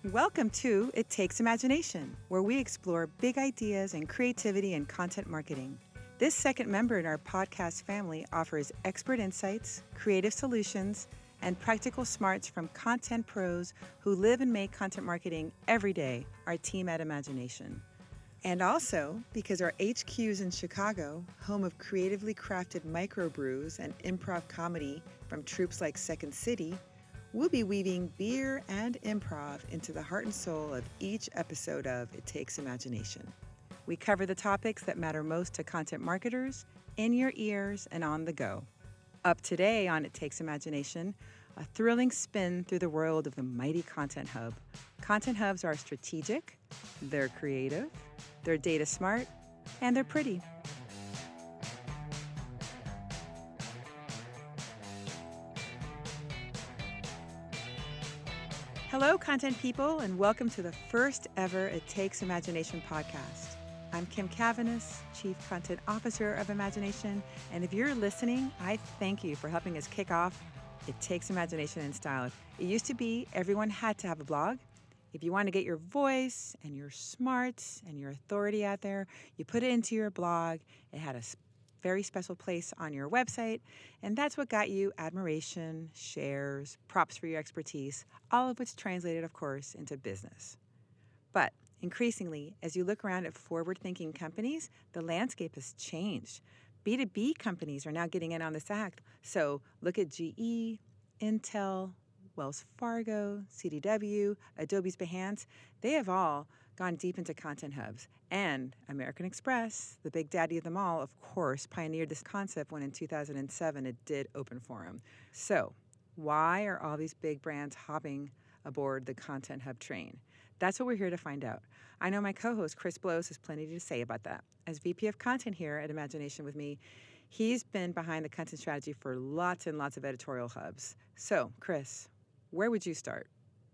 Welcome to It Takes Imagination, where we explore big ideas and creativity in content marketing. This second member in our podcast family offers expert insights, creative solutions, and practical smarts from content pros who live and make content marketing every day, our team at Imagination. And also, because our HQ is in Chicago, home of creatively crafted microbrews and improv comedy from troupes like Second City, we'll be weaving beer and improv into the heart and soul of each episode of It Takes Imagination. We cover the topics that matter most to content marketers, in your ears and on the go. Up today on It Takes Imagination, a thrilling spin through the world of the mighty Content Hub. Content Hubs are strategic, they're creative, they're data smart, and they're pretty. Hello, content people, and welcome to the first ever It Takes Imagination podcast. I'm Kim Cavanis, Chief Content Officer of Imagination, and if you're listening, I thank you for helping us kick off It Takes Imagination in style. It used to be everyone had to have a blog. If you want to get your voice and your smarts and your authority out there, you put it into your blog. It had a very special place on your website, and that's what got you admiration, shares, props for your expertise, all of which translated, of course, into business. But increasingly, as you look around at forward-thinking companies, the landscape has changed. B2B companies are now getting in on this act. So look at GE, Intel, Wells Fargo, CDW, Adobe's Behance. They have all gone deep into content hubs. And American Express, the big daddy of them all, of course, pioneered this concept when in 2007 it did open forum. So why are all these big brands hopping aboard the content hub train? That's what we're here to find out. I know my co-host, Chris Blows, has plenty to say about that. As VP of Content here at Imagination with me, he's been behind the content strategy for lots and lots of editorial hubs. So, Chris, where would you start?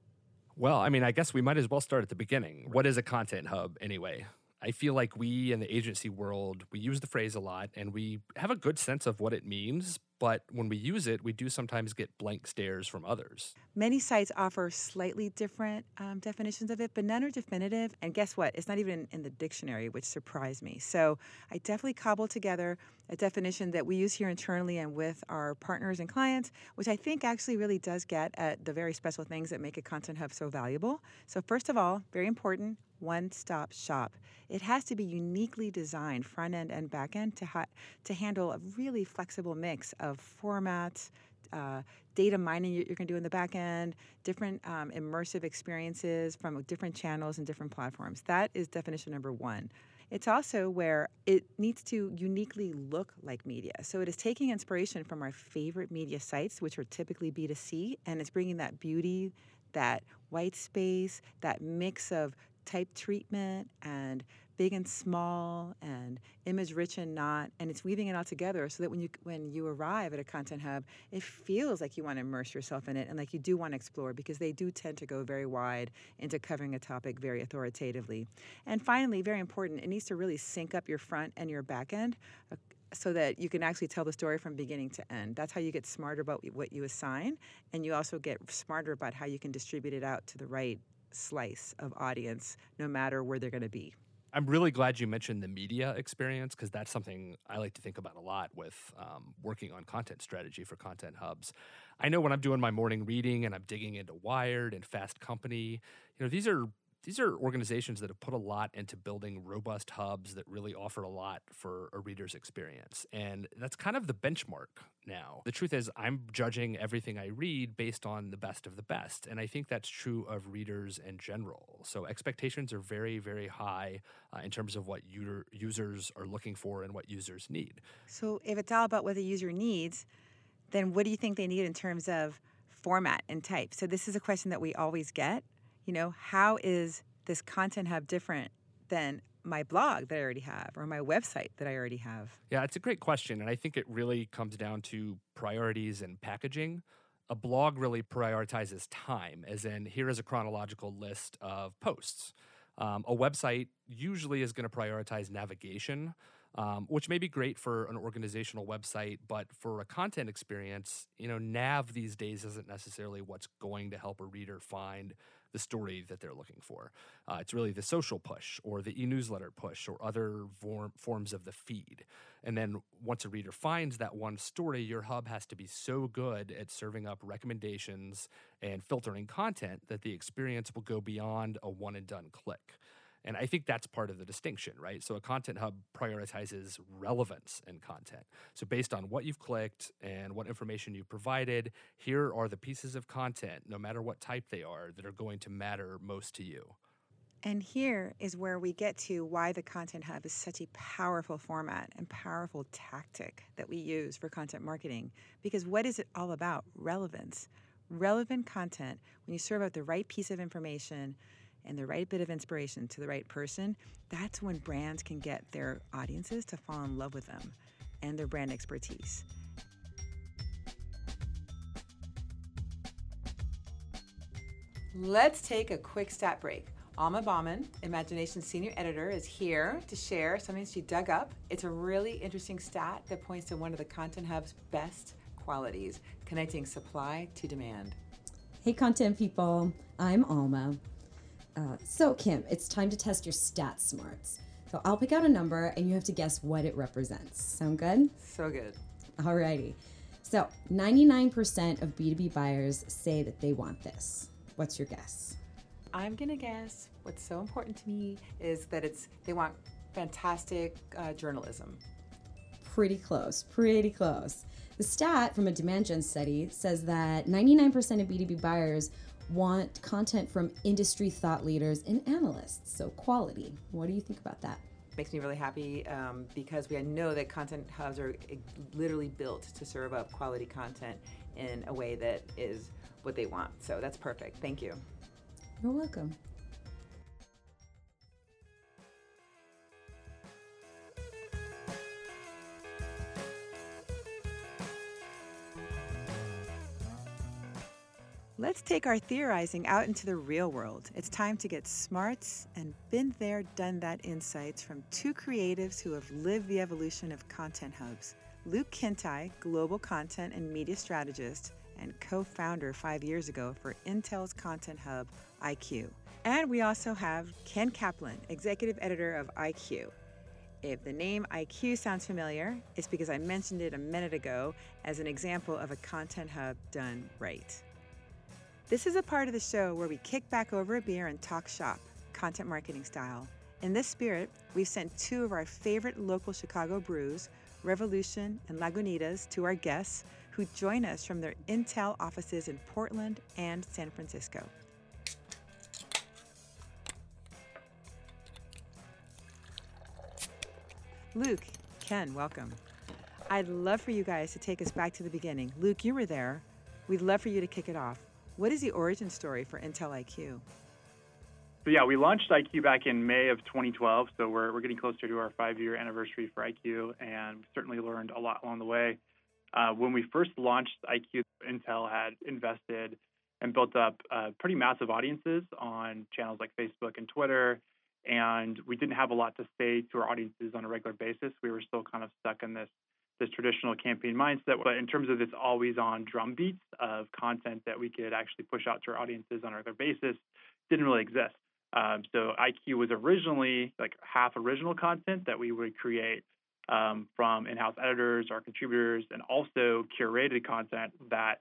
Well, I guess we might as well start at the beginning. What is a content hub anyway? I feel like we in the agency world, we use the phrase a lot and we have a good sense of what it means, but when we use it, we do sometimes get blank stares from others. Many sites offer slightly different definitions of it, but none are definitive. And guess what? It's not even in the dictionary, which surprised me. So I definitely cobbled together a definition that we use here internally and with our partners and clients, which I think actually really does get at the very special things that make a content hub so valuable. So first of all, very important, one-stop shop. It has to be uniquely designed, front end and back end, to handle a really flexible mix of formats, data mining you're going to do in the back end, different immersive experiences from different channels and different platforms. That is definition number one. It's also where it needs to uniquely look like media. So it is taking inspiration from our favorite media sites, which are typically B2C, and it's bringing that beauty, that white space, that mix of type treatment and big and small and image rich and not, and it's weaving it all together so that when you arrive at a content hub, it feels like you want to immerse yourself in it and like you do want to explore, because they do tend to go very wide into covering a topic very authoritatively. And finally, very important, it needs to really sync up your front and your back end so that you can actually tell the story from beginning to end. That's how you get smarter about what you assign, and you also get smarter about how you can distribute it out to the right slice of audience, no matter where they're going to be. I'm really glad you mentioned the media experience, because that's something I like to think about a lot with working on content strategy for content hubs. I know when I'm doing my morning reading and I'm digging into Wired and Fast Company, these are organizations that have put a lot into building robust hubs that really offer a lot for a reader's experience. And that's kind of the benchmark now. The truth is, I'm judging everything I read based on the best of the best. And I think that's true of readers in general. So expectations are very, very high in terms of what users are looking for and what users need. So if it's all about what the user needs, then what do you think they need in terms of format and type? So this is a question that we always get. How is this content hub different than my blog that I already have or my website that I already have? Yeah, it's a great question. And I think it really comes down to priorities and packaging. A blog really prioritizes time, as in here is a chronological list of posts. A website usually is going to prioritize navigation, which may be great for an organizational website, but for a content experience, nav these days isn't necessarily what's going to help a reader find the story that they're looking for. It's really the social push or the e-newsletter push or other forms of the feed. And then once a reader finds that one story, your hub has to be so good at serving up recommendations and filtering content that the experience will go beyond a one and done click. And I think that's part of the distinction, right? So a content hub prioritizes relevance in content. So based on what you've clicked and what information you've provided, here are the pieces of content, no matter what type they are, that are going to matter most to you. And here is where we get to why the Content Hub is such a powerful format and powerful tactic that we use for content marketing. Because what is it all about? Relevance. Relevant content, when you serve up the right piece of information and the right bit of inspiration to the right person, that's when brands can get their audiences to fall in love with them and their brand expertise. Let's take a quick stat break. Alma Bauman, Imagination's senior editor, is here to share something she dug up. It's a really interesting stat that points to one of the Content Hub's best qualities, connecting supply to demand. Hey, content people, I'm Alma. So, Kim, it's time to test your stat smarts. So I'll pick out a number and you have to guess what it represents. Sound good? So good. Alrighty. So 99% of B2B buyers say that they want this. What's your guess? I'm gonna guess what's so important to me is that they want fantastic journalism. Pretty close, pretty close. The stat from a demand gen study says that 99% of B2B buyers want content from industry thought leaders and analysts, so quality. What do you think about that? Makes me really happy because we know that content hubs are literally built to serve up quality content in a way that is what they want. So that's perfect. Thank you. You're welcome. Let's take our theorizing out into the real world. It's time to get smarts and been there, done that insights from two creatives who have lived the evolution of content hubs. Luke Kintai, global content and media strategist and co-founder 5 years ago for Intel's content hub, IQ. And we also have Ken Kaplan, executive editor of IQ. If the name IQ sounds familiar, it's because I mentioned it a minute ago as an example of a content hub done right. This is a part of the show where we kick back over a beer and talk shop, content marketing style. In this spirit, we've sent two of our favorite local Chicago brews, Revolution and Lagunitas, to our guests who join us from their Intel offices in Portland and San Francisco. Luke, Ken, welcome. I'd love for you guys to take us back to the beginning. Luke, you were there. We'd love for you to kick it off. What is the origin story for Intel IQ? So yeah, we launched IQ back in May of 2012. So we're getting closer to our 5-year anniversary for IQ, and we certainly learned a lot along the way. When we first launched IQ, Intel had invested and built up pretty massive audiences on channels like Facebook and Twitter, and we didn't have a lot to say to our audiences on a regular basis. We were still kind of stuck in this traditional campaign mindset, but in terms of this always-on drumbeat of content that we could actually push out to our audiences on a regular basis, didn't really exist. So IQ was originally like half original content that we would create from in-house editors, our contributors, and also curated content that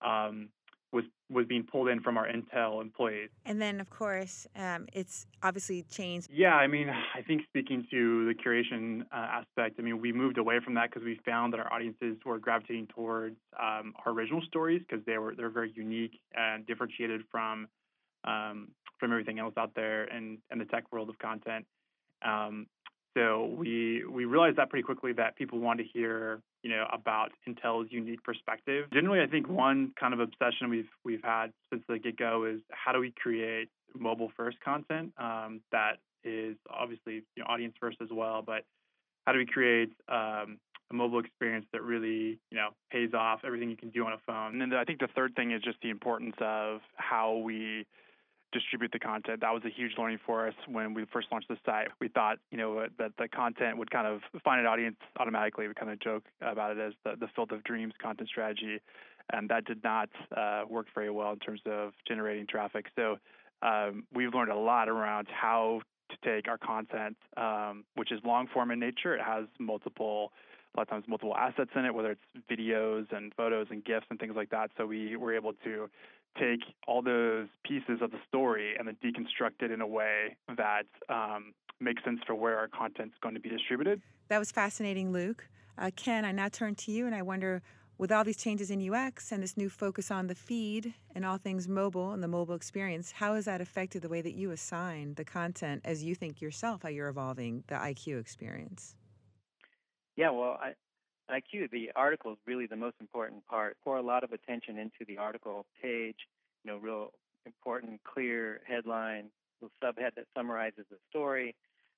was being pulled in from our Intel employees. And then, of course, it's obviously changed. Yeah, I mean, I think speaking to the curation aspect, I mean, we moved away from that because we found that our audiences were gravitating towards our original stories because they're very unique and differentiated from everything else out there in the tech world of content. So we realized that pretty quickly that people want to hear, about Intel's unique perspective. Generally, I think one kind of obsession we've had since the get-go is how do we create mobile-first content that is obviously audience-first as well, but how do we create a mobile experience that really pays off everything you can do on a phone? And then I think the third thing is just the importance of how we distribute the content. That was a huge learning for us when we first launched the site. We thought, that the content would kind of find an audience automatically. We kind of joke about it as the Field of Dreams content strategy, and that did not work very well in terms of generating traffic. So we've learned a lot around how to take our content, which is long form in nature. It has a lot of times multiple assets in it, whether it's videos and photos and GIFs and things like that. So we were able to take all those pieces of the story and then deconstruct it in a way that makes sense for where our content's going to be distributed. That was fascinating, Luke. Ken, I now turn to you, and I wonder, with all these changes in UX and this new focus on the feed and all things mobile and the mobile experience, how has that affected the way that you assign the content as you think yourself, how you're evolving the IQ experience? Yeah, well, IQ, the article is really the most important part. Pour a lot of attention into the article page, real important, clear headline, little subhead that summarizes the story.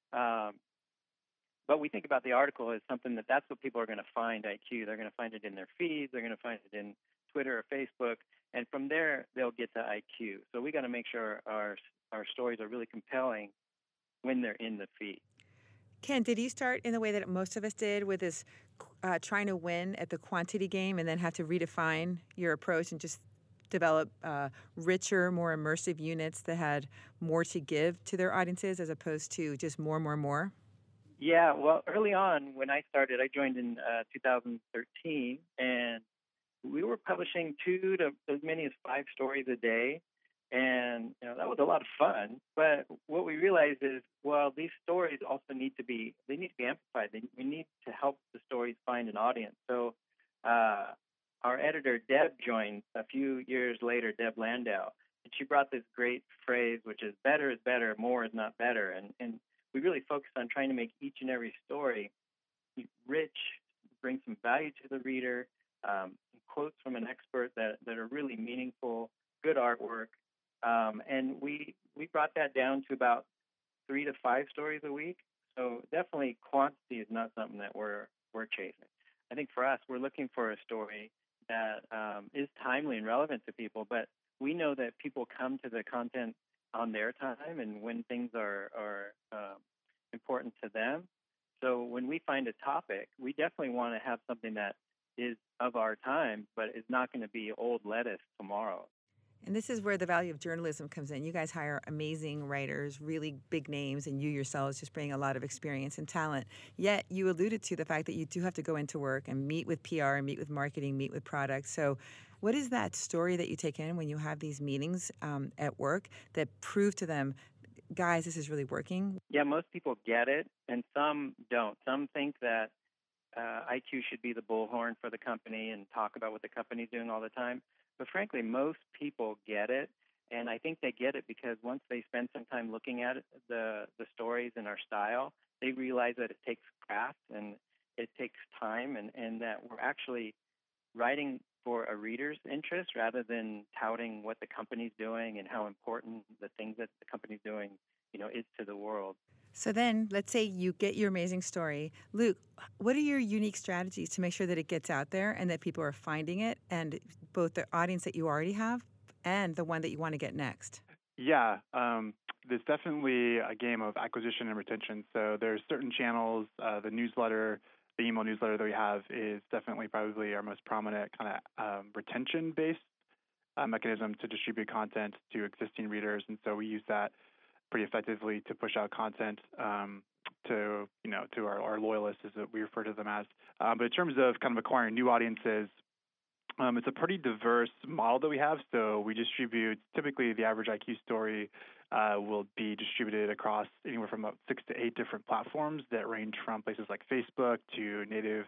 But we think about the article as something that's what people are going to find IQ. They're going to find it in their feeds. They're going to find it in Twitter or Facebook. And from there, they'll get to IQ. So we got to make sure our stories are really compelling when they're in the feed. Ken, did you start in the way that most of us did with this trying to win at the quantity game and then have to redefine your approach and just develop richer, more immersive units that had more to give to their audiences as opposed to just more? Yeah, well, early on when I started, I joined in 2013, and we were publishing 2 to as many as 5 stories a day. And that was a lot of fun. But what we realized is, well, these stories also need to be amplified. We need to help the stories find an audience. So our editor, Deb, joined a few years later, Deb Landau, and she brought this great phrase, which is better is better, more is not better. And we really focused on trying to make each and every story rich, bring some value to the reader, quotes from an expert that are really meaningful, good artwork. And we brought that down to about 3 to 5 stories a week. So definitely quantity is not something that we're chasing. I think for us, we're looking for a story that is timely and relevant to people, but we know that people come to the content on their time and when things are important to them. So when we find a topic, we definitely want to have something that is of our time, but is not going to be old lettuce tomorrow. And this is where the value of journalism comes in. You guys hire amazing writers, really big names, and you yourselves just bring a lot of experience and talent. Yet you alluded to the fact that you do have to go into work and meet with PR, and meet with marketing, meet with products. So what is that story that you take in when you have these meetings at work that prove to them, guys, this is really working? Yeah, most people get it, and some don't. Some think that IQ should be the bullhorn for the company and talk about what the company's doing all the time. But frankly, most people get it, and I think they get it because once they spend some time looking at the stories and our style, they realize that it takes craft and it takes time, and that we're actually writing for a reader's interest rather than touting what the company's doing and how important the things that the company's doing, is to the world. So then, let's say you get your amazing story. Luke, what are your unique strategies to make sure that it gets out there and that people are finding it, and both the audience that you already have and the one that you want to get next? Yeah, there's definitely a game of acquisition and retention. So there's certain channels, the email newsletter that we have is definitely probably our most prominent kind of retention-based mechanism to distribute content to existing readers. And so we use that pretty effectively to push out content to our loyalists, as we refer to them as. But in terms of kind of acquiring new audiences, it's a pretty diverse model that we have. So we distribute, typically the average IQ story will be distributed across anywhere from about 6 to 8 different platforms that range from places like Facebook to native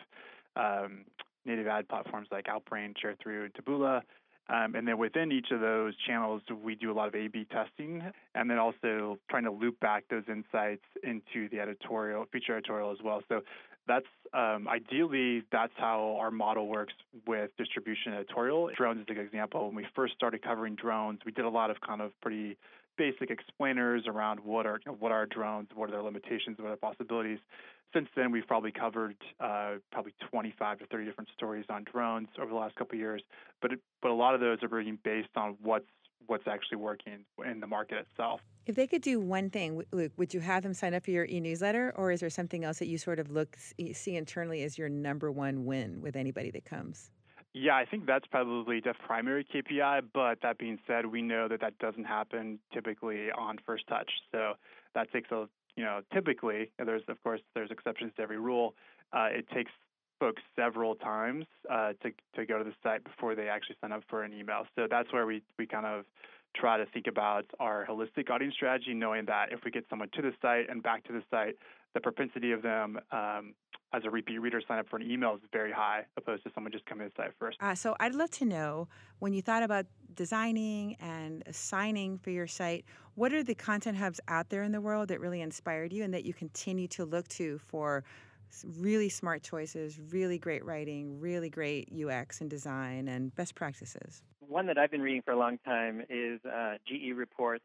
ad platforms like Outbrain, ShareThrough, and Taboola. And then within each of those channels, we do a lot of A/B testing, and then also trying to loop back those insights into the feature editorial as well. So that's ideally, that's how our model works with distribution editorial. Drones is a good example. When we first started covering drones, we did a lot of kind of pretty basic explainers around what are drones, what are their limitations, what are the possibilities. Since then, we've probably covered 25 to 30 different stories on drones over the last couple of years. But a lot of those are being based on what's actually working in the market itself. If they could do one thing, Luke, would you have them sign up for your e-newsletter, or is there something else that you sort of see internally as your number one win with anybody that comes? Yeah, I think that's probably the primary KPI, but that being said, we know that that doesn't happen typically on first touch. So that takes typically, and there's exceptions to every rule. It takes folks several times to go to the site before they actually sign up for an email. So that's where we kind of try to think about our holistic audience strategy, knowing that if we get someone to the site and back to the site, the propensity of them as a repeat reader sign up for an email is very high, opposed to someone just coming to the site first. So I'd love to know, when you thought about designing and assigning for your site, what are the content hubs out there in the world that really inspired you and that you continue to look to for really smart choices, really great writing, really great UX and design, and best practices? One that I've been reading for a long time is GE Reports.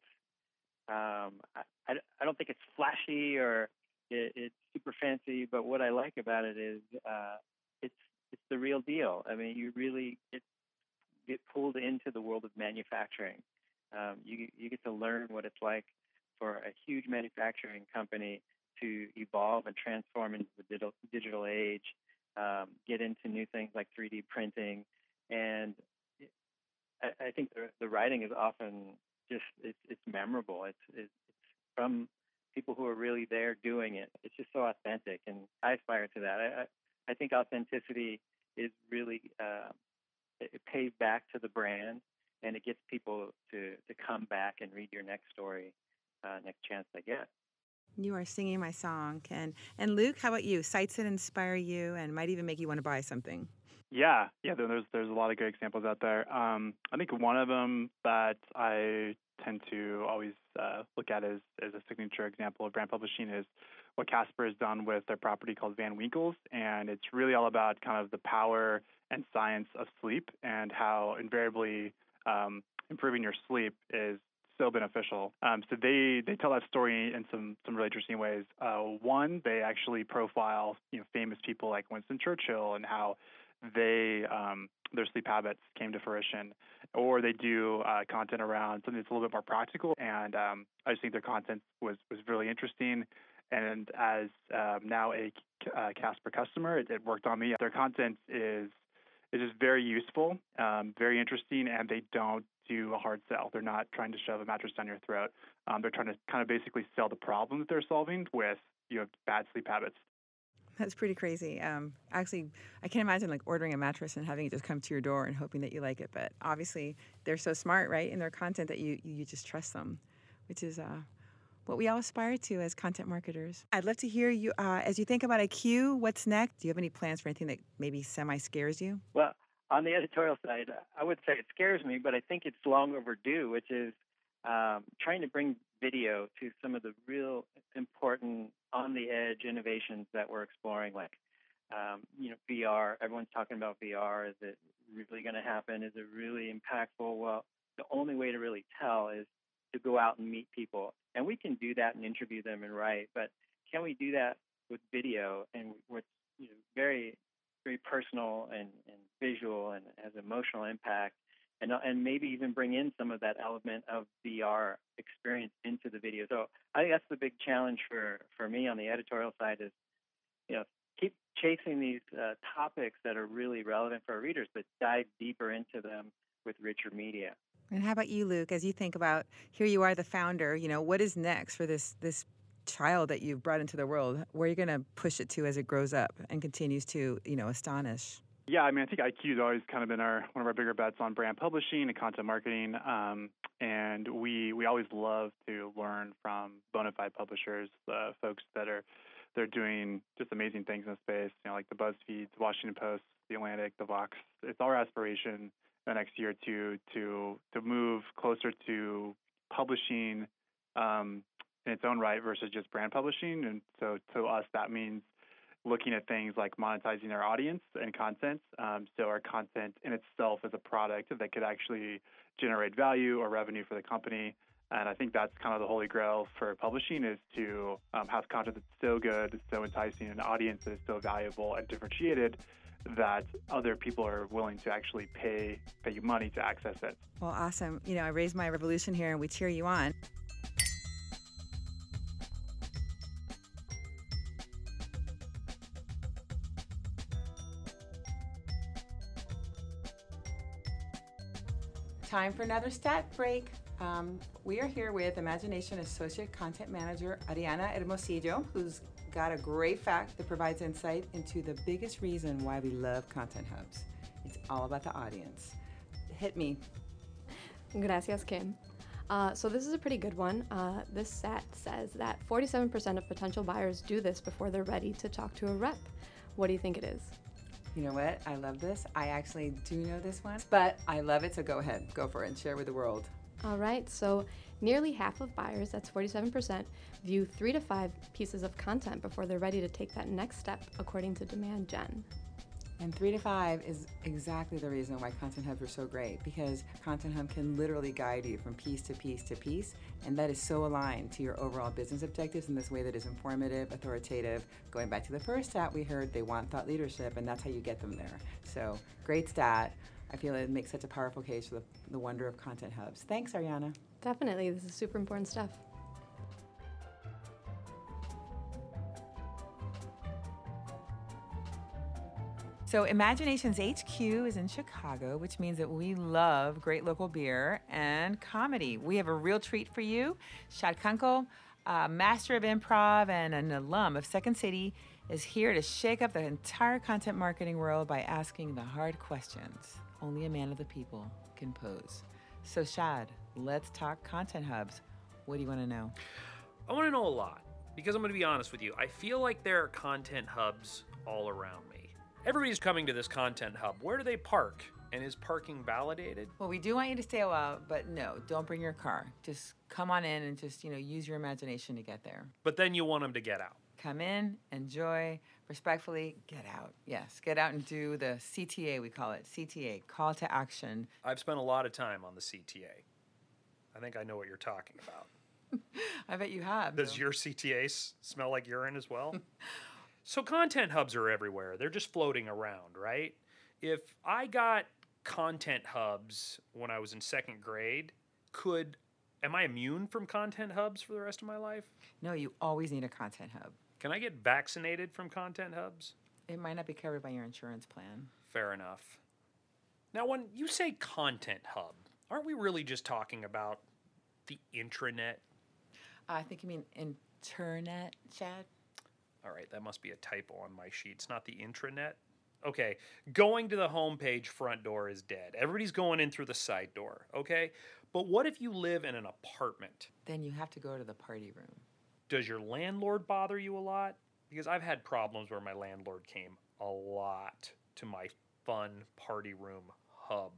I don't think it's flashy or it's super fancy, but what I like about it is it's the real deal. I mean, you really get pulled into the world of manufacturing. You get to learn what it's like for a huge manufacturing company to evolve and transform into the digital age, get into new things like 3D printing, and I think the writing is often just it's memorable. It's from people who are really there doing it. It's just so authentic, and I aspire to that. I think authenticity is really it pays back to the brand, and it gets people to come back and read your next story, next chance they get. You are singing my song, Ken. And Luke, how about you? Sites that inspire you and might even make you want to buy something. Yeah. There's a lot of great examples out there. I think one of them that I tend to always look at as a signature example of brand publishing is what Casper has done with their property called Van Winkles, and it's really all about kind of the power and science of sleep and how invariably improving your sleep is so beneficial. So they tell that story in some really interesting ways. One, they actually profile famous people like Winston Churchill and how they their sleep habits came to fruition, or they do content around something that's a little bit more practical. And I just think their content was really interesting. And as now a Casper customer, it worked on me. Their content is just very useful, very interesting, and they don't do a hard sell. They're not trying to shove a mattress down your throat. They're trying to kind of basically sell the problem that they're solving with bad sleep habits. That's pretty crazy. Actually, I can't imagine like ordering a mattress and having it just come to your door and hoping that you like it. But obviously, they're so smart, right, in their content that you just trust them, which is what we all aspire to as content marketers. I'd love to hear you as you think about IQ. What's next? Do you have any plans for anything that maybe semi scares you? Well, on the editorial side, I would say it scares me, but I think it's long overdue, which is trying to bring video to some of the real important on-the-edge innovations that we're exploring, like VR. Everyone's talking about VR. Is it really going to happen? Is it really impactful? Well, the only way to really tell is to go out and meet people. And we can do that and interview them and write, but can we do that with video and what's very, very personal and visual and has emotional impact, and maybe even bring in some of that element of VR experience into the video. So I think that's the big challenge for me on the editorial side is, keep chasing these topics that are really relevant for our readers, but dive deeper into them with richer media. And how about you, Luke? As you think about, here you are, the founder. What is next for this child that you've brought into the world? Where are you going to push it to as it grows up and continues to, astonish? Yeah, I mean, I think IQ has always kind of been one of our bigger bets on brand publishing and content marketing, and we always love to learn from bona fide publishers, folks that they're doing just amazing things in the space. Like the BuzzFeed, the Washington Post, the Atlantic, the Vox. It's our aspiration the next year or two to move closer to publishing in its own right versus just brand publishing. And so to us, that means looking at things like monetizing our audience and content. So our content in itself is a product that could actually generate value or revenue for the company. And I think that's kind of the holy grail for publishing, is to have content that's so good, so enticing, an audience that is so valuable and differentiated that other people are willing to actually pay you money to access it. Well, awesome. I raised my revolution here and we cheer you on. Time for another stat break. We are here with Imagination Associate Content Manager Ariana Hermosillo, who's got a great fact that provides insight into the biggest reason why we love Content Hubs. It's all about the audience. Hit me. Gracias, Kim. So this is a pretty good one. This stat says that 47% of potential buyers do this before they're ready to talk to a rep. What do you think it is? You know what? I love this. I actually do know this one, but I love it, so go ahead. Go for it and share with the world. All right, so nearly half of buyers, that's 47%, view 3 to 5 pieces of content before they're ready to take that next step, according to Demand Gen. And 3 to 5 is exactly the reason why Content Hubs are so great, because Content Hub can literally guide you from piece to piece to piece, and that is so aligned to your overall business objectives in this way that is informative, authoritative. Going back to the first stat we heard, they want thought leadership, and that's how you get them there. So, great stat. I feel it makes such a powerful case for the wonder of Content Hubs. Thanks, Ariana. Definitely, this is super important stuff. So Imagination's HQ is in Chicago, which means that we love great local beer and comedy. We have a real treat for you. Shad Kunkel, a master of improv and an alum of Second City, is here to shake up the entire content marketing world by asking the hard questions only a man of the people can pose. So Shad, let's talk Content Hubs. What do you want to know? I want to know a lot, because I'm going to be honest with you. I feel like there are content hubs all around me. Everybody's coming to this content hub. Where do they park? And is parking validated? Well, we do want you to stay a while, but no, don't bring your car. Just come on in and just, use your imagination to get there. But then you want them to get out. Come in, enjoy, respectfully, get out. Yes, get out and do the CTA, we call it. CTA, call to action. I've spent a lot of time on the CTA. I think I know what you're talking about. I bet you have. Does your CTA smell like urine as well? So content hubs are everywhere. They're just floating around, right? If I got content hubs when I was in second grade, am I immune from content hubs for the rest of my life? No, you always need a content hub. Can I get vaccinated from content hubs? It might not be covered by your insurance plan. Fair enough. Now, when you say content hub, aren't we really just talking about the intranet? I think you mean internet, Chad. All right, that must be a typo on my sheet. It's not the intranet? Okay, going to the homepage front door is dead. Everybody's going in through the side door, okay? But what if you live in an apartment? Then you have to go to the party room. Does your landlord bother you a lot? Because I've had problems where my landlord came a lot to my fun party room hub.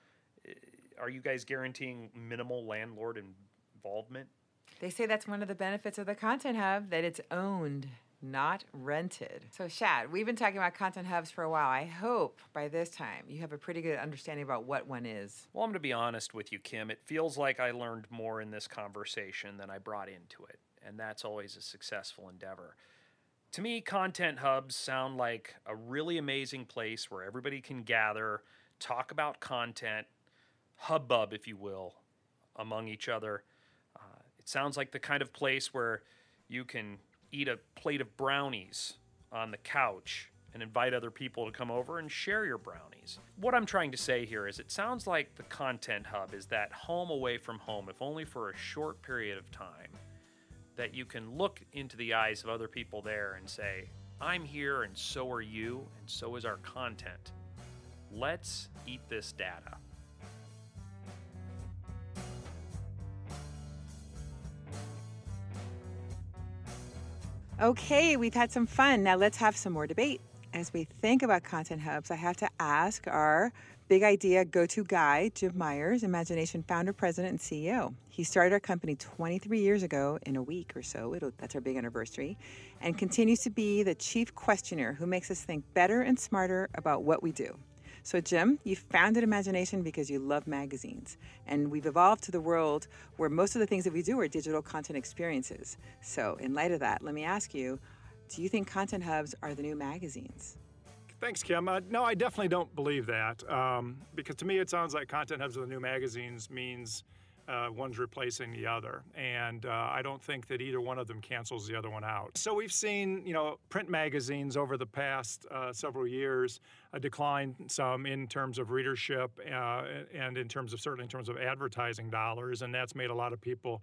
Are you guys guaranteeing minimal landlord involvement? They say that's one of the benefits of the Content Hub, that it's owned, not rented. So Shad, we've been talking about Content Hubs for a while. I hope by this time you have a pretty good understanding about what one is. Well, I'm going to be honest with you, Kim. It feels like I learned more in this conversation than I brought into it, and that's always a successful endeavor. To me, Content Hubs sound like a really amazing place where everybody can gather, talk about content, hubbub, if you will, among each other. It sounds like the kind of place where you can eat a plate of brownies on the couch and invite other people to come over and share your brownies. What I'm trying to say here is it sounds like the Content Hub is that home away from home, if only for a short period of time, that you can look into the eyes of other people there and say, I'm here and so are you and so is our content. Let's eat this data. Okay, we've had some fun. Now let's have some more debate. As we think about Content Hubs, I have to ask our big idea go-to guy, Jim Myers, Imagination founder, president, and CEO. He started our company 23 years ago in a week or so. That's our big anniversary. And continues to be the chief questioner who makes us think better and smarter about what we do. So Jim, you founded Imagination because you love magazines. And we've evolved to the world where most of the things that we do are digital content experiences. So in light of that, let me ask you, do you think Content Hubs are the new magazines? Thanks, Kim. No, I definitely don't believe that. Because to me, it sounds like Content Hubs are the new magazines means one's replacing the other. And I don't think that either one of them cancels the other one out. So we've seen, print magazines over the past several years decline some in terms of readership and certainly in terms of advertising dollars. And that's made a lot of people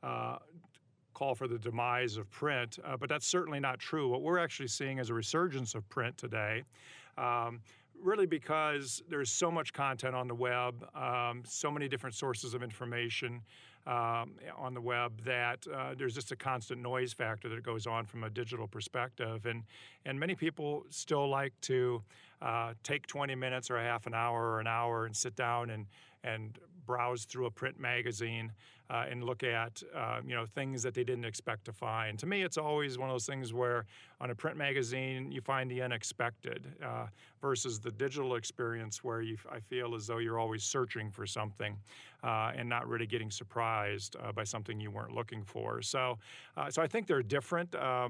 call for the demise of print, but that's certainly not true. What we're actually seeing is a resurgence of print today. Really because there's so much content on the web, so many different sources of information on the web that there's just a constant noise factor that goes on from a digital perspective. And many people still like to take 20 minutes or a half an hour and sit down and browse through a print magazine and look at things that they didn't expect to find. To me, it's always one of those things where on a print magazine you find the unexpected versus the digital experience where I feel as though you're always searching for something and not really getting surprised by something you weren't looking for. So I think they're different.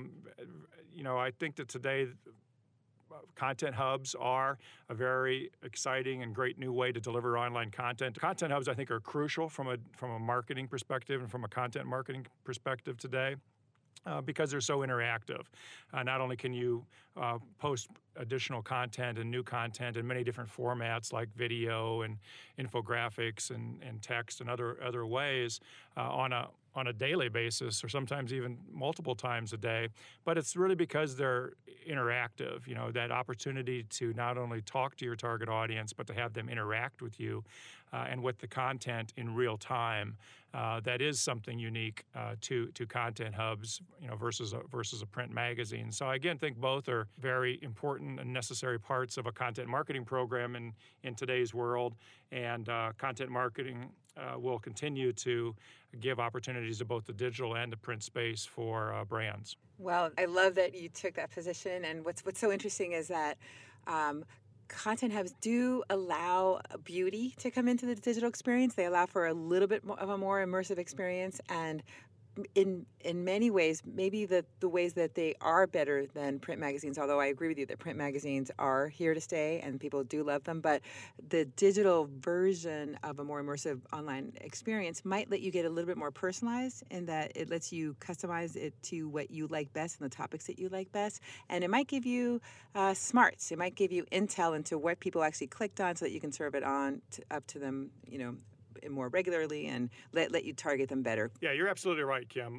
I think that today content hubs are a very exciting and great new way to deliver online content. Content hubs, I think, are crucial from a marketing perspective and from a content marketing perspective today. Because they're so interactive. Not only can you post additional content and new content in many different formats like video and infographics and text and other ways on a daily basis or sometimes even multiple times a day, but it's really because they're interactive, that opportunity to not only talk to your target audience, but to have them interact with you and with the content in real time. That is something unique to content hubs, versus a print magazine. So I again think both are very important and necessary parts of a content marketing program in today's world, and content marketing will continue to give opportunities to both the digital and the print space for brands. Well, I love that you took that position, and what's so interesting is that content hubs do allow beauty to come into the digital experience. They allow for a little bit of a more immersive experience, and in many ways, maybe the ways that they are better than print magazines, although I agree with you that print magazines are here to stay and people do love them, but the digital version of a more immersive online experience might let you get a little bit more personalized in that it lets you customize it to what you like best and the topics that you like best. And it might give you smarts. It might give you intel into what people actually clicked on so that you can serve it on up to them, more regularly and let you target them better. Yeah, you're absolutely right, Kim.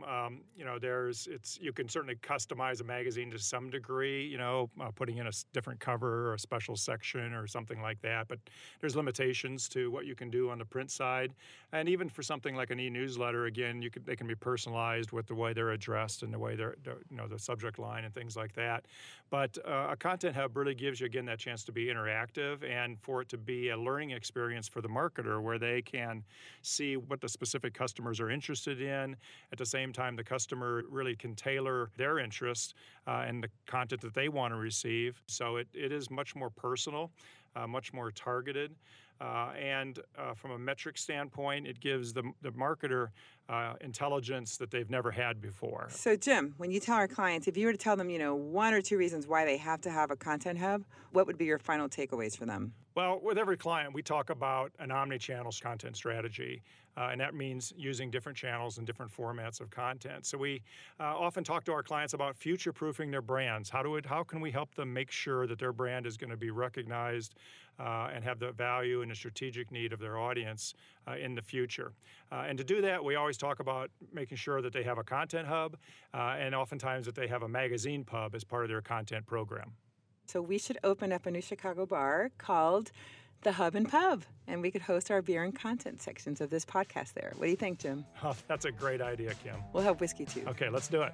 You can certainly customize a magazine to some degree, putting in a different cover or a special section or something like that. But there's limitations to what you can do on the print side, and even for something like an e-newsletter, again, they can be personalized with the way they're addressed and the way they're the subject line and things like that. But a content hub really gives you again that chance to be interactive and for it to be a learning experience for the marketer where they can see what the specific customers are interested in. At the same time, the customer really can tailor their interests and the content that they want to receive. So it is much more personal, much more targeted. And from a metric standpoint, it gives the marketer intelligence that they've never had before. So, Jim, when you tell our clients, if you were to tell them, one or two reasons why they have to have a content hub, what would be your final takeaways for them? Well, with every client, we talk about an omni-channel content strategy, and that means using different channels and different formats of content. So we often talk to our clients about future-proofing their brands. How can we help them make sure that their brand is going to be recognized and have the value and the strategic need of their audience in the future? And to do that, we always talk about making sure that they have a content hub and oftentimes that they have a magazine pub as part of their content program. So we should open up a new Chicago bar called The Hub and Pub, and we could host our beer and content sections of this podcast there. What do you think, Jim? Oh, that's a great idea, Kim. We'll have whiskey, too. Okay, let's do it.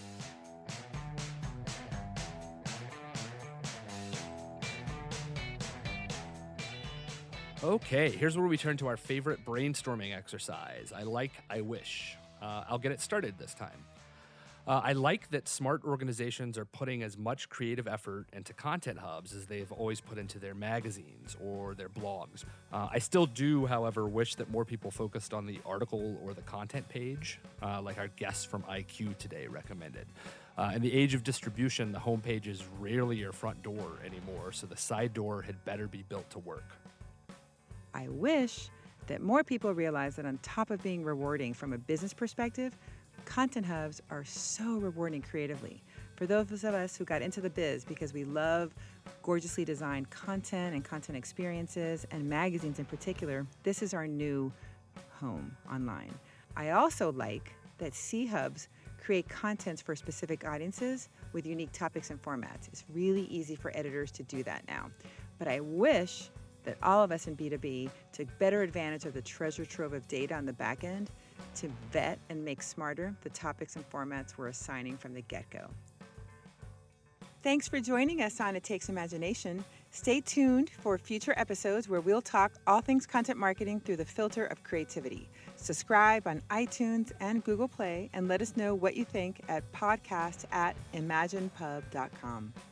Okay, here's where we turn to our favorite brainstorming exercise. I wish. I'll get it started this time. I like that smart organizations are putting as much creative effort into content hubs as they've always put into their magazines or their blogs. I still do, however, wish that more people focused on the article or the content page, like our guests from IQ today recommended. In the age of distribution, the homepage is rarely your front door anymore, so the side door had better be built to work. I wish that more people realize that on top of being rewarding from a business perspective, content hubs are so rewarding creatively. For those of us who got into the biz because we love gorgeously designed content and content experiences and magazines in particular, this is our new home online. I also like that C-Hubs create contents for specific audiences with unique topics and formats. It's really easy for editors to do that now. But I wish that all of us in B2B took better advantage of the treasure trove of data on the back end to vet and make smarter the topics and formats we're assigning from the get-go. Thanks for joining us on It Takes Imagination. Stay tuned for future episodes where we'll talk all things content marketing through the filter of creativity. Subscribe on iTunes and Google Play and let us know what you think at podcast@imaginepub.com.